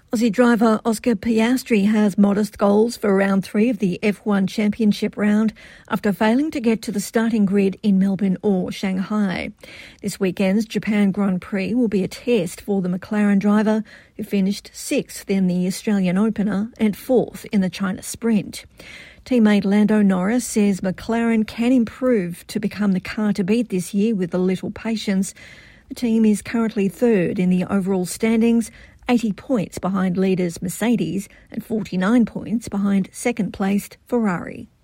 Aussie driver Oscar Piastri has modest goals for round 3 of the F1 Championship round after failing to get to the starting grid in Melbourne or Shanghai. This weekend's Japan Grand Prix will be a test for the McLaren driver, who finished 6th in the Australian opener and 4th in the China Sprint. Teammate Lando Norris says McLaren can improve to become the car to beat this year with a little patience. The team is currently 3rd in the overall standings, 80 points behind leaders Mercedes and 49 points behind second-placed Ferrari.